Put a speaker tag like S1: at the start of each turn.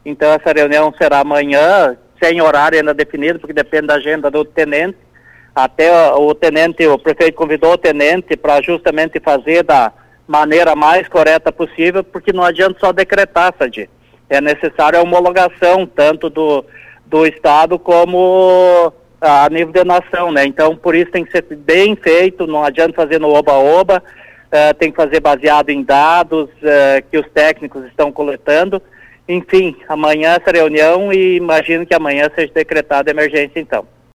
S1: Então essa reunião será amanhã, sem horário ainda definido, porque depende da agenda do tenente. Até o prefeito convidou o tenente para justamente fazer da maneira mais correta possível, porque não adianta só decretar, Sadi. É necessário a homologação, tanto do Estado como a nível de nação, né? Então, por isso tem que ser bem feito, não adianta fazer no oba-oba, tem que fazer baseado em dados que os técnicos estão coletando. Enfim, amanhã essa reunião e imagino que amanhã seja decretada emergência, então.